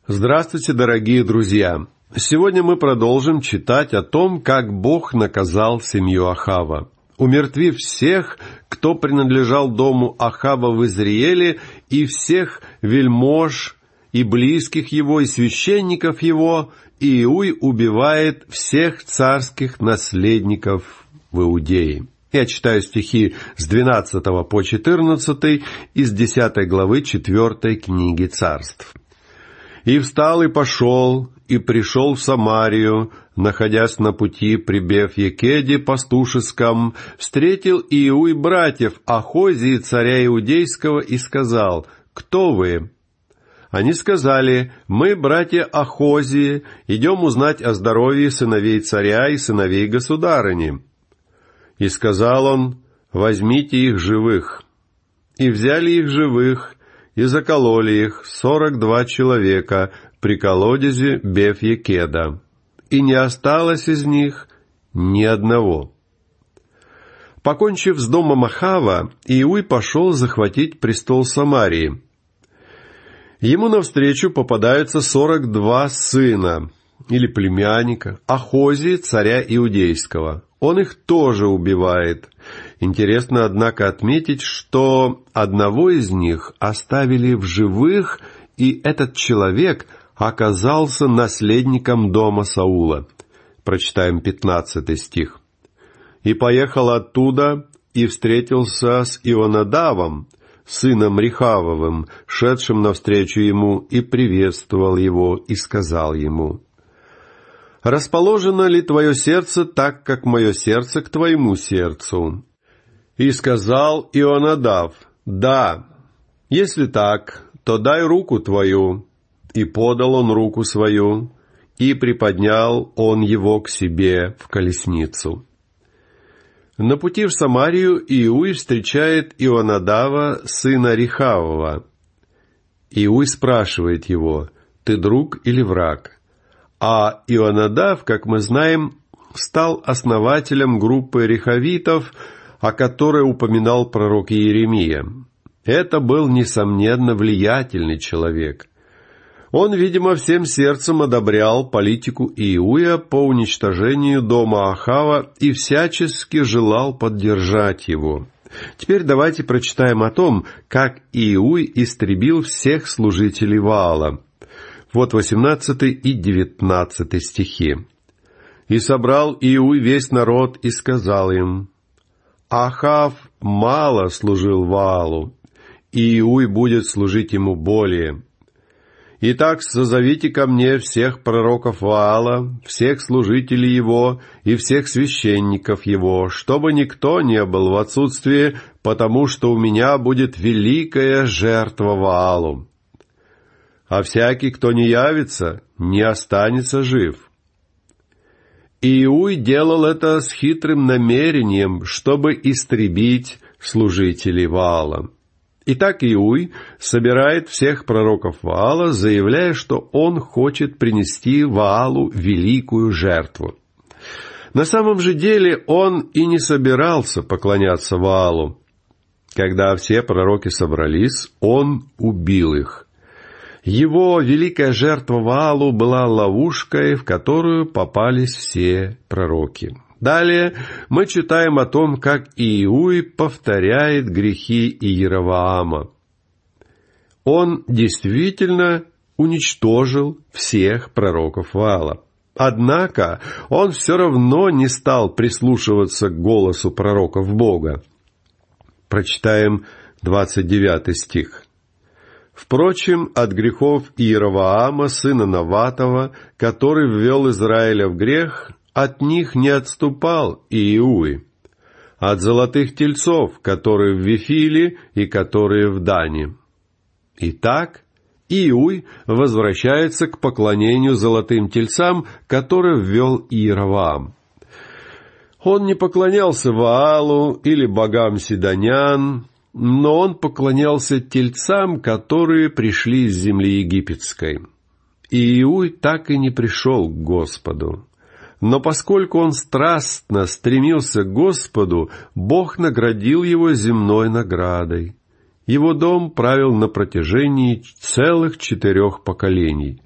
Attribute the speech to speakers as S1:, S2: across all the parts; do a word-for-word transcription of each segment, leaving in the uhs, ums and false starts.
S1: Здравствуйте, дорогие друзья! Сегодня мы продолжим читать о том, как Бог наказал семью Ахава, умертвив всех, кто принадлежал дому Ахава в Израиле, и всех вельмож, и близких его, и священников его, и Иуй убивает всех царских наследников в Иудее. Я читаю стихи с двенадцатого по четырнадцатый из десятой главы четвертой книги Царств. «И встал, и пошел, и пришел в Самарию, находясь на пути при Беф-Екеде пастушеском, встретил Иуй братьев Ахозии, царя Иудейского, и сказал: «Кто вы?» Они сказали: «Мы, братья Ахозии, идем узнать о здоровье сыновей царя и сыновей государыни». И сказал он: «Возьмите их живых». И взяли их живых, и закололи их, сорок два человека, при колодезе Беф-Екеда, и не осталось из них ни одного. Покончив с домом Ахава, Иуй пошел захватить престол Самарии. Ему навстречу попадаются сорок два сына, или племянника, Ахозии, царя Иудейского. Он их тоже убивает. Интересно, однако, отметить, что одного из них оставили в живых, и этот человек оказался наследником дома Саула. Прочитаем пятнадцатый стих. «И поехал оттуда, и встретился с Ионадавом, сыном Рехавовым, шедшим навстречу ему, и приветствовал его, и сказал ему: «Расположено ли твое сердце так, как мое сердце к твоему сердцу?» И сказал Ионадав: «Да, если так, то дай руку твою». И подал он руку свою, и приподнял он его к себе в колесницу. На пути в Самарию Иуй встречает Ионадава, сына Рехавова. Иуй спрашивает его: «Ты друг или враг?» А Ионадав, как мы знаем, стал основателем группы рехавитов, о которой упоминал пророк Иеремия. Это был, несомненно, влиятельный человек. Он, видимо, всем сердцем одобрял политику Иуя по уничтожению дома Ахава и всячески желал поддержать его. Теперь давайте прочитаем о том, как Иуй истребил всех служителей Ваала. Вот восемнадцатый и девятнадцатый стихи. «И собрал Иуй весь народ и сказал им: Ахав мало служил Ваалу, и Иуй будет служить ему более. Итак, созовите ко мне всех пророков Ваала, всех служителей его и всех священников его, чтобы никто не был в отсутствии, потому что у меня будет великая жертва Ваалу. А всякий, кто не явится, не останется жив». Иуй делал это с хитрым намерением, чтобы истребить служителей Ваала. Итак, Иуй собирает всех пророков Ваала, заявляя, что он хочет принести Ваалу великую жертву. На самом же деле он и не собирался поклоняться Ваалу. Когда все пророки собрались, он убил их. Его великая жертва Ваалу была ловушкой, в которую попались все пророки. Далее мы читаем о том, как Иуй повторяет грехи Иеровоама. Он действительно уничтожил всех пророков Ваала. Однако он все равно не стал прислушиваться к голосу пророков Бога. Прочитаем двадцать девятый стих. «Впрочем, от грехов Иеровоама, сына Наватова, который ввел Израиля в грех, от них не отступал Иуй, от золотых тельцов, которые в Вифиле и которые в Дане». Итак, Иуй возвращается к поклонению золотым тельцам, которые ввел Иеровоам. Он не поклонялся Ваалу или богам сидонян, но он поклонялся тельцам, которые пришли из земли египетской. И Иуй так и не пришел к Господу. Но поскольку он страстно стремился к Господу, Бог наградил его земной наградой. Его дом правил на протяжении целых четырех поколений.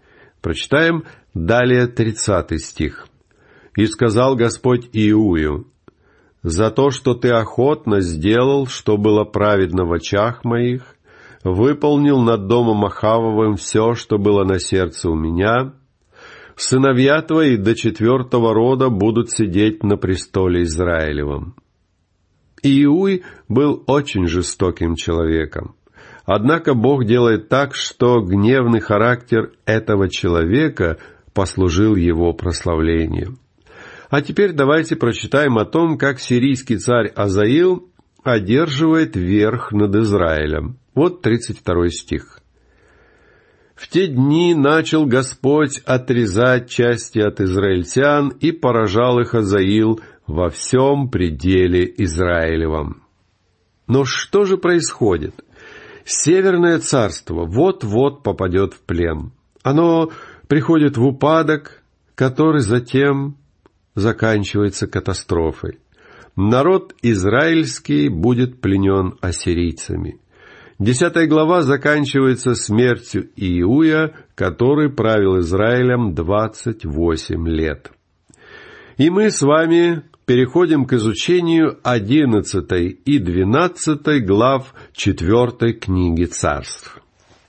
S1: Прочитаем далее тридцатый стих. «И сказал Господь Иую: за то, что ты охотно сделал, что было праведно в очах моих, выполнил над домом Ахавовым все, что было на сердце у меня, сыновья твои до четвертого рода будут сидеть на престоле Израилевом». Иуй был очень жестоким человеком. Однако Бог делает так, что гневный характер этого человека послужил его прославлению. А теперь давайте прочитаем о том, как сирийский царь Азаил одерживает верх над Израилем. Вот тридцать второй стих. «В те дни начал Господь отрезать части от израильтян, и поражал их Азаил во всем пределе Израилевом». Но что же происходит? Северное царство вот-вот попадет в плен. Оно приходит в упадок, который затем заканчивается катастрофой. Народ израильский будет пленен ассирийцами. Десятая глава заканчивается смертью Иуя, который правил Израилем двадцать восемь лет. И мы с вами переходим к изучению одиннадцатой и двенадцатой глав четвертой книги Царств.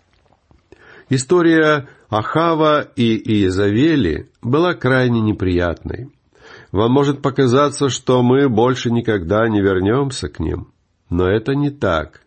S1: История Ахава и Иезавели была крайне неприятной. Вам может показаться, что мы больше никогда не вернемся к ним, но это не так.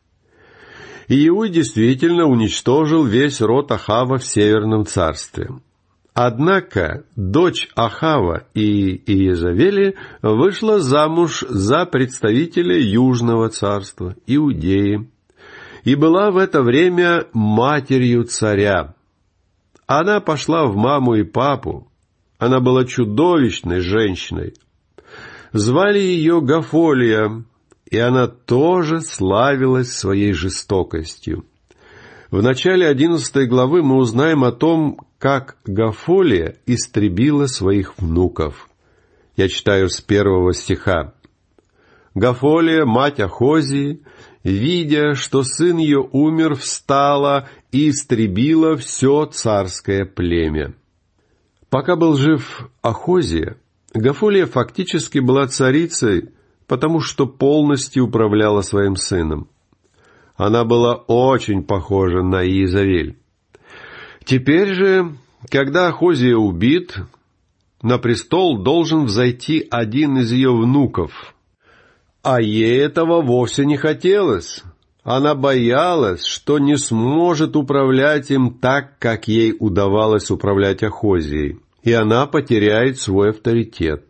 S1: Иуй действительно уничтожил весь род Ахава в Северном царстве. Однако дочь Ахава и Иезавели вышла замуж за представителя Южного царства, Иудеи, и была в это время матерью царя. Она пошла в маму и папу. Она была чудовищной женщиной. Звали ее Гафолия, и она тоже славилась своей жестокостью. В начале одиннадцатой главы мы узнаем о том, как Гафолия истребила своих внуков. Я читаю с первого стиха. «Гафолия, мать Ахозии, видя, что сын ее умер, встала и истребила все царское племя». Пока был жив Ахозия, Гафолия фактически была царицей, потому что полностью управляла своим сыном. Она была очень похожа на Иезавель. Теперь же, когда Ахозия убит, на престол должен взойти один из ее внуков. А ей этого вовсе не хотелось. Она боялась, что не сможет управлять им так, как ей удавалось управлять Ахозией, и она потеряет свой авторитет.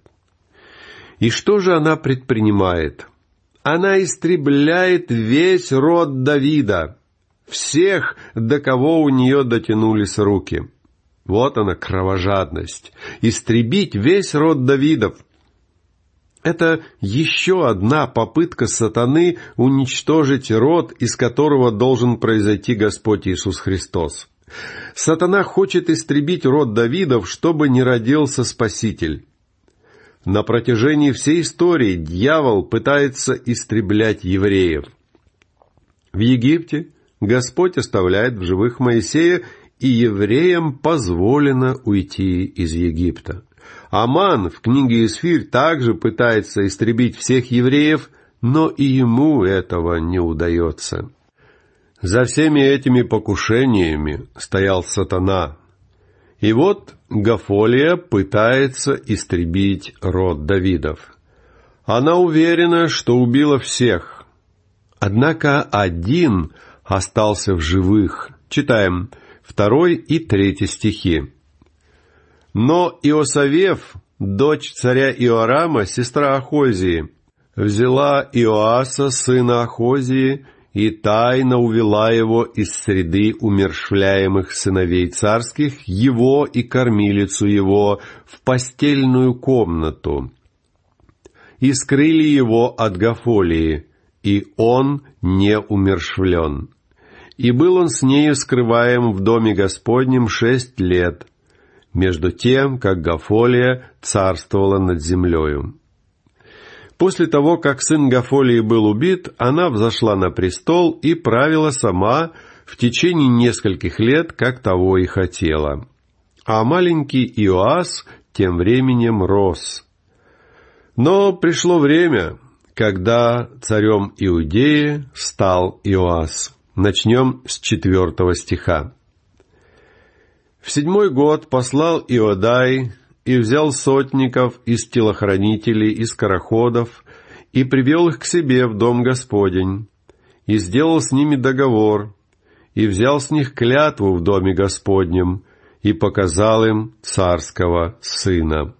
S1: И что же она предпринимает? Она истребляет весь род Давида, всех, до кого у нее дотянулись руки. Вот она, кровожадность. Истребить весь род Давидов. Это еще одна попытка сатаны уничтожить род, из которого должен произойти Господь Иисус Христос. Сатана хочет истребить род Давидов, чтобы не родился Спаситель. На протяжении всей истории дьявол пытается истреблять евреев. В Египте Господь оставляет в живых Моисея, и евреям позволено уйти из Египта. Аман в книге Исфирь также пытается истребить всех евреев, но и ему этого не удается. За всеми этими покушениями стоял сатана. И вот Гафолия пытается истребить род Давидов. Она уверена, что убила всех. Однако один остался в живых. Читаем второй и третий стихи. «Но Иосавев, дочь царя Иорама, сестра Ахозии, взяла Иоаса, сына Ахозии, и тайно увела его из среды умерщвляемых сыновей царских, его и кормилицу его, в постельную комнату, и скрыли его от Гафолии, и он не умерщвлен. И был он с нею скрываем в доме Господнем шесть лет, между тем, как Гафолия царствовала над землею. После того, как сын Гафолии был убит, она взошла на престол и правила сама в течение нескольких лет, как того и хотела. а маленький Иоас тем временем рос. Но пришло время, когда царем Иудеи стал Иоас. Начнем с четвертого стиха. «В седьмой год послал Иодай и взял сотников из телохранителей и скороходов и привел их к себе в дом Господень, и сделал с ними договор, и взял с них клятву в доме Господнем, и показал им царского сына.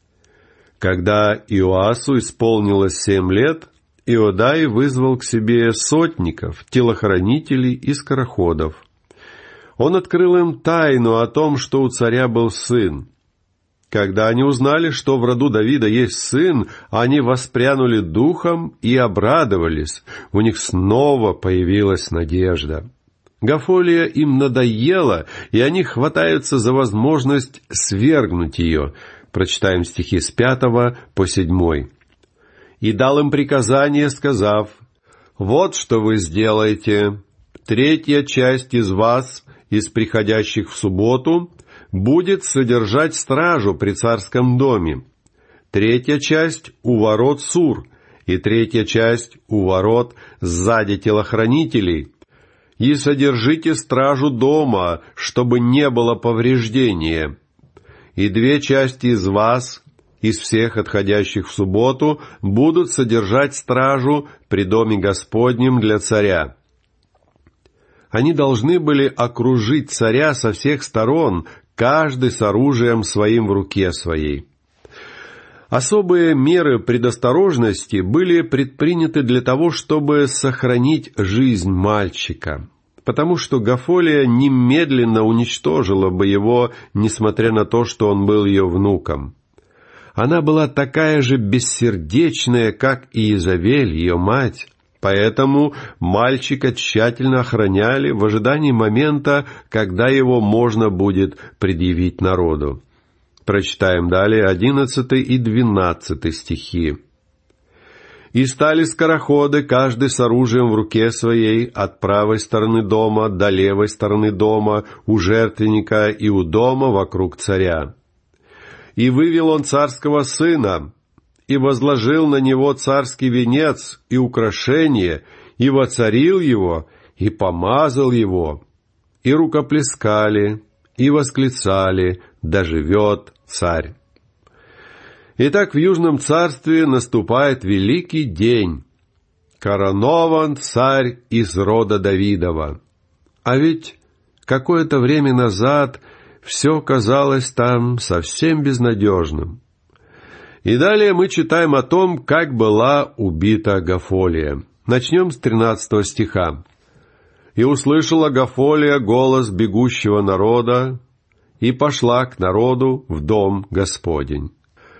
S1: Когда Иоасу исполнилось семь лет, Иодай вызвал к себе сотников, телохранителей и скороходов. Он открыл им тайну о том, что у царя был сын. Когда они узнали, что в роду Давида есть сын, они воспрянули духом и обрадовались. У них снова появилась надежда. Гафолия им надоела, и они хватаются за возможность свергнуть ее. Прочитаем стихи с пятого по седьмой. «И дал им приказание, сказав: вот что вы сделаете. Третья часть из вас, из приходящих в субботу, будет содержать стражу при царском доме. Третья часть у ворот Сур, и третья часть у ворот сзади телохранителей. И содержите стражу дома, чтобы не было повреждения. И две части из вас, из всех отходящих в субботу, будут содержать стражу при доме Господнем для царя». Они должны были окружить царя со всех сторон, каждый с оружием своим в руке своей. Особые меры предосторожности были предприняты для того, чтобы сохранить жизнь мальчика, потому что Гафолия немедленно уничтожила бы его, несмотря на то, что он был ее внуком. Она была такая же бессердечная, как и Иезавель, ее мать. Поэтому мальчика тщательно охраняли в ожидании момента, когда его можно будет предъявить народу. Прочитаем далее одиннадцатый и двенадцатый стихи. «И стали скороходы, каждый с оружием в руке своей, от правой стороны дома до левой стороны дома, у жертвенника и у дома вокруг царя. И вывел он царского сына, и возложил на него царский венец и украшение, и воцарил его, и помазал его, и рукоплескали, и восклицали: да живет царь». Итак, в Южном царстве наступает великий день. Коронован царь из рода Давидова. А ведь какое-то время назад все казалось там совсем безнадежным. И далее мы читаем о том, как была убита Гафолия. Начнем с тринадцатого стиха. «И услышала Гафолия голос бегущего народа, и пошла к народу в дом Господень».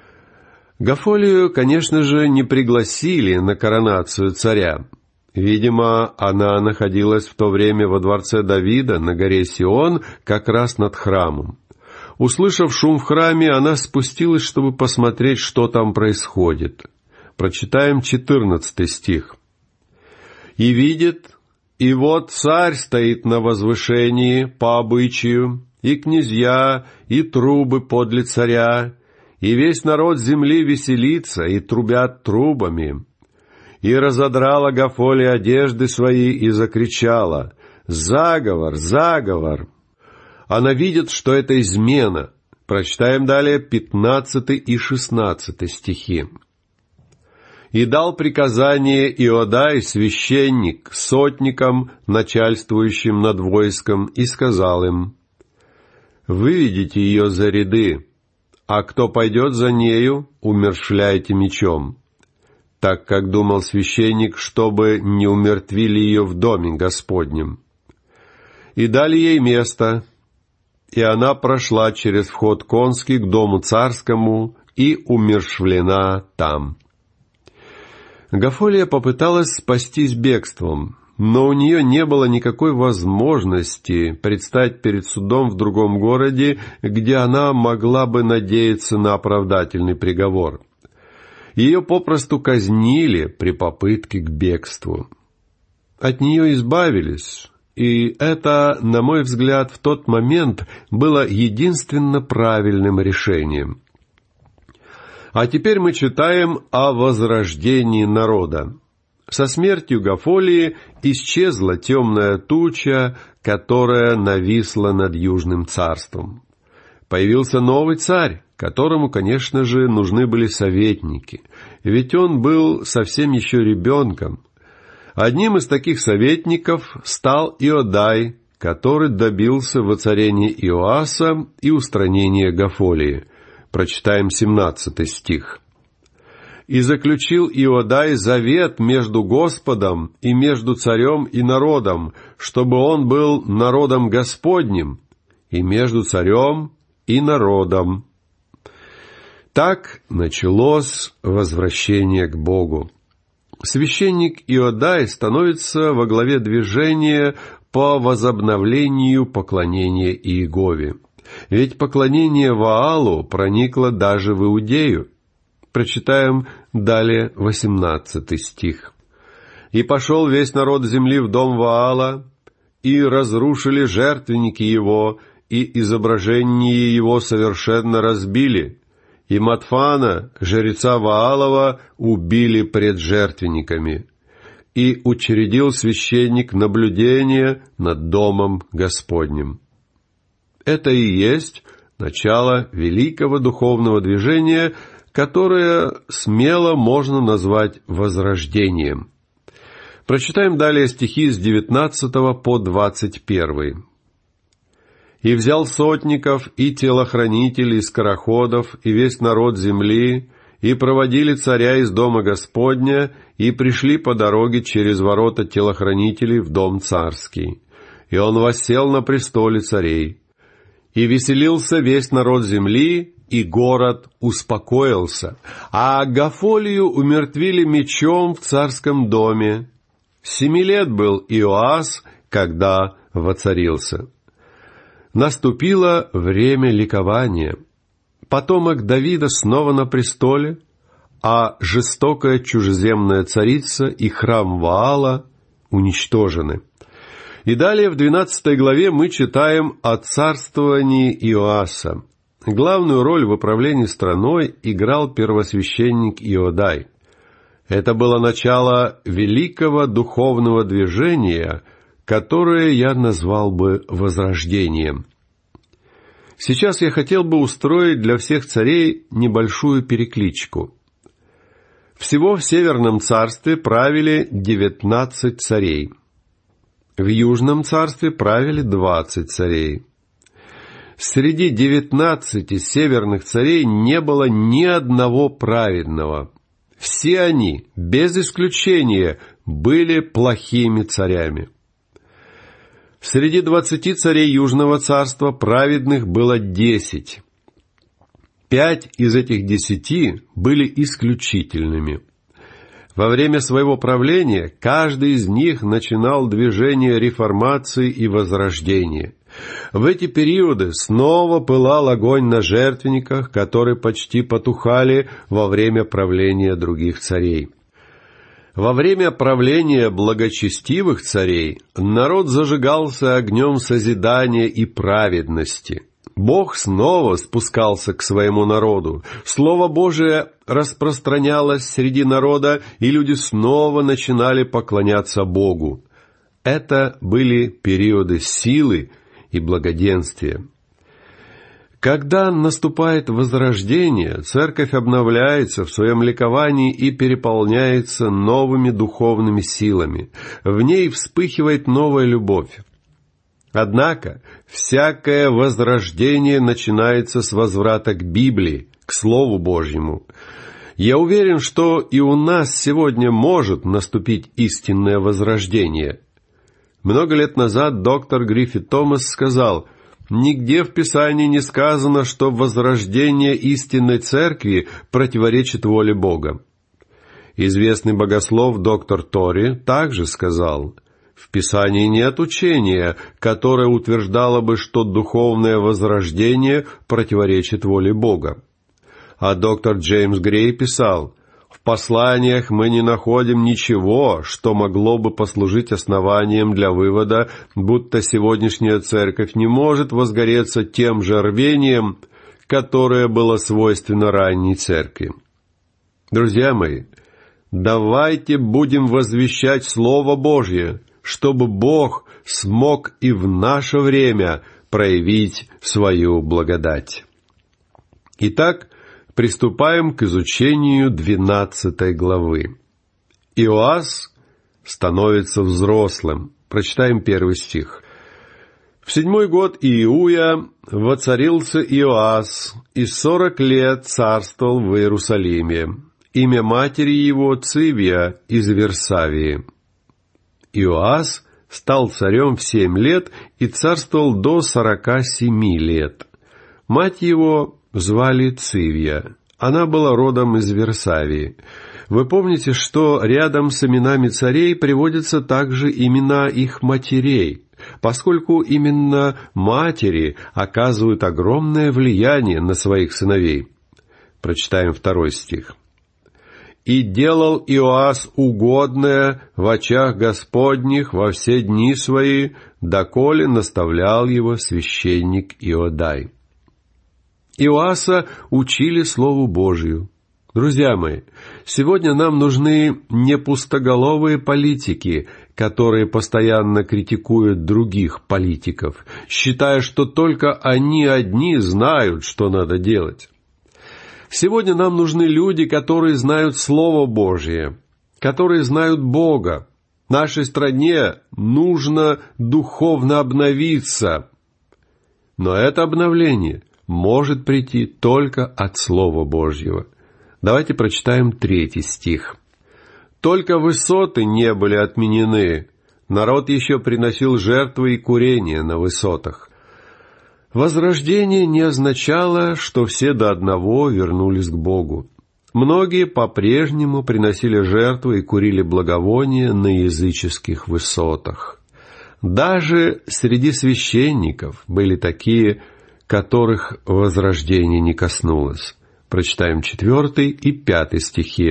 S1: Гафолию, конечно же, не пригласили на коронацию царя. Видимо, она находилась в то время во дворце Давида на горе Сион, как раз над храмом. Услышав шум в храме, она спустилась, чтобы посмотреть, что там происходит. Прочитаем четырнадцатый стих. «И видит, и вот царь стоит на возвышении по обычаю, и князья, и трубы подле царя, и весь народ земли веселится, и трубят трубами. И разодрала Гафолия одежды свои и закричала: заговор, заговор!» Она видит, что это измена. Прочитаем далее пятнадцатый и шестнадцатый стихи. «И дал приказание Иодай, священник, сотникам, начальствующим над войском, и сказал им: выведите ее за ряды, а кто пойдет за нею, умерщвляйте мечом, так как думал священник, чтобы не умертвили ее в доме Господнем. И дали ей место, и она прошла через вход конский к дому царскому и умерщвлена там». Гафолия попыталась спастись бегством, но у нее не было никакой возможности предстать перед судом в другом городе, где она могла бы надеяться на оправдательный приговор. Ее попросту казнили при попытке к бегству. От нее избавились, И это, на мой взгляд, в тот момент было единственно правильным решением. А теперь мы читаем о возрождении народа. Со смертью Гафолии исчезла темная туча, которая нависла над Южным царством. Появился новый царь, которому, конечно же, нужны были советники, ведь он был совсем еще ребенком. Одним из таких советников стал Иодай, который добился воцарения Иоаса и устранения Гафолии. Прочитаем семнадцатый стих. «И заключил Иодай завет между Господом и между царем и народом, чтобы он был народом Господним, и между царем и народом». Так началось возвращение к Богу. Священник Иодай становится во главе движения по возобновлению поклонения Иегове. Ведь поклонение Ваалу проникло даже в Иудею. Прочитаем далее восемнадцатый стих. «И пошел весь народ земли в дом Ваала, и разрушили жертвенники его, и изображение его совершенно разбили, и Матфана, жреца Ваалова, убили пред жертвенниками. И учредил священник наблюдение над домом Господним». Это и есть начало великого духовного движения, которое смело можно назвать возрождением. Прочитаем далее стихи с девятнадцатого по двадцать первый. «И взял сотников и телохранителей, скороходов, и весь народ земли, и проводили царя из дома Господня, и пришли по дороге через ворота телохранителей в дом царский. И он воссел на престоле царей. И веселился весь народ земли, и город успокоился, а Гафолию умертвили мечом в царском доме. Семи лет был Иоас, когда воцарился». Наступило время ликования. Потомок Давида снова на престоле, а жестокая чужеземная царица и храм Ваала уничтожены. И далее в двенадцатой главе мы читаем о царствовании Иоаса. Главную роль в управлении страной играл первосвященник Иодай. Это было начало великого духовного движения, которое я назвал бы возрождением. Сейчас я хотел бы устроить для всех царей небольшую перекличку. Всего в Северном царстве правили девятнадцать царей. В Южном царстве правили двадцать царей. Среди девятнадцати северных царей не было ни одного праведного. Все они, без исключения, были плохими царями. Среди двадцати царей Южного царства праведных было десять. Пять из этих десяти были исключительными. Во время своего правления каждый из них начинал движение реформации и возрождения. В эти периоды снова пылал огонь на жертвенниках, которые почти потухали во время правления других царей. Во время правления благочестивых царей народ зажигался огнем созидания и праведности. Бог снова спускался к своему народу. Слово Божие распространялось среди народа, и люди снова начинали поклоняться Богу. Это были периоды силы и благоденствия. Когда наступает возрождение, церковь обновляется в своем ликовании и переполняется новыми духовными силами. В ней вспыхивает новая любовь. Однако, всякое возрождение начинается с возврата к Библии, к Слову Божьему. Я уверен, что и у нас сегодня может наступить истинное возрождение. Много лет назад доктор Гриффит Томас сказал: «Нигде в Писании не сказано, что возрождение истинной церкви противоречит воле Бога». Известный богослов доктор Тори также сказал: «В Писании нет учения, которое утверждало бы, что духовное возрождение противоречит воле Бога». А доктор Джеймс Грей писал: В посланиях мы не находим ничего, что могло бы послужить основанием для вывода, будто сегодняшняя церковь не может возгореться тем же рвением, которое было свойственно ранней церкви. Друзья мои, давайте будем возвещать Слово Божье, чтобы Бог смог и в наше время проявить свою благодать. Итак, приступаем к изучению двенадцатой главы. Иоас становится взрослым. Прочитаем первый стих. «В седьмой год Иуя воцарился Иоас, и сорок лет царствовал в Иерусалиме. Имя матери его Цивия из Версавии. Иоас стал царем в семь лет и царствовал до сорока семи лет. Мать его звали Цивия. Она была родом из Версавии. Вы помните, что рядом с именами царей приводятся также имена их матерей, поскольку именно матери оказывают огромное влияние на своих сыновей. Прочитаем второй стих. «И делал Иоас угодное в очах Господних во все дни свои, доколе наставлял его священник Иодай». Иоаса учили Слову Божию. Друзья мои, сегодня нам нужны не пустоголовые политики, которые постоянно критикуют других политиков, считая, что только они одни знают, что надо делать. Сегодня нам нужны люди, которые знают Слово Божие, которые знают Бога. Нашей стране нужно духовно обновиться. Но это обновление может прийти только от Слова Божьего. Давайте прочитаем третий стих. «Только высоты не были отменены. Народ еще приносил жертвы и курения на высотах». Возрождение не означало, что все до одного вернулись к Богу. Многие по-прежнему приносили жертвы и курили благовония на языческих высотах. Даже среди священников были такие, которых возрождение не коснулось. Прочитаем четвертый и пятый стихи.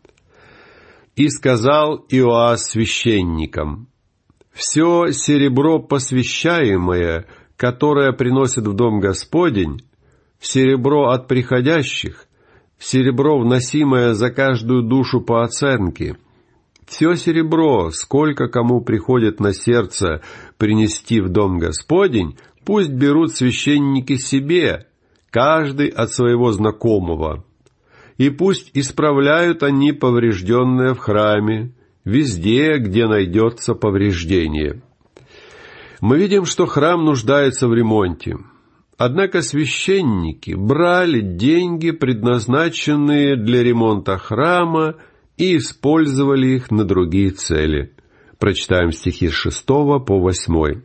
S1: «И сказал Иоас священникам: все серебро посвящаемое, которое приносит в дом Господень, серебро от приходящих, серебро, вносимое за каждую душу по оценке, все серебро, сколько кому приходит на сердце принести в дом Господень, пусть берут священники себе, каждый от своего знакомого, и пусть исправляют они поврежденное в храме, везде, где найдется повреждение». Мы видим, что храм нуждается в ремонте. Однако священники брали деньги, предназначенные для ремонта храма, и использовали их на другие цели. Прочитаем стихи с шестого по восьмой.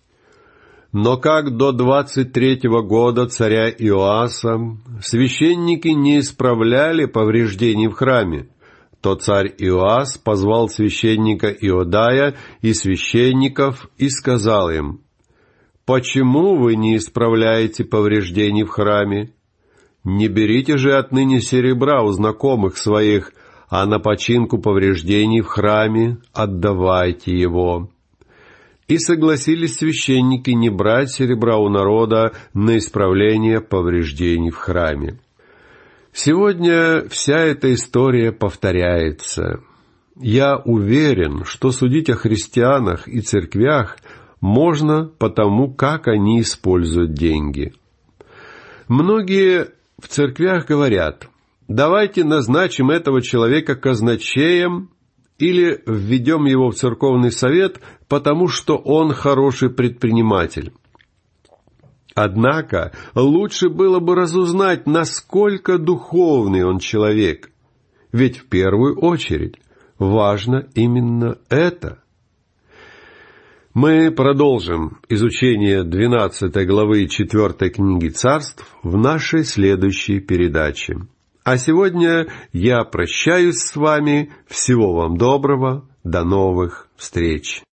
S1: «Но как до двадцать третьего года царя Иоаса священники не исправляли повреждений в храме, то царь Иоас позвал священника Иодая и священников и сказал им: «Почему вы не исправляете повреждений в храме? Не берите же отныне серебра у знакомых своих, а на починку повреждений в храме отдавайте его». И согласились священники не брать серебра у народа на исправление повреждений в храме. Сегодня вся эта история повторяется. Я уверен, что судить о христианах и церквях можно по тому, как они используют деньги. Многие в церквях говорят: давайте назначим этого человека казначеем или введем его в церковный совет, потому что он хороший предприниматель. Однако лучше было бы разузнать, насколько духовный он человек. Ведь в первую очередь важно именно это. Мы продолжим изучение двенадцатой главы четвёртой книги Царств в нашей следующей передаче. А сегодня я прощаюсь с вами. Всего вам доброго. До новых встреч.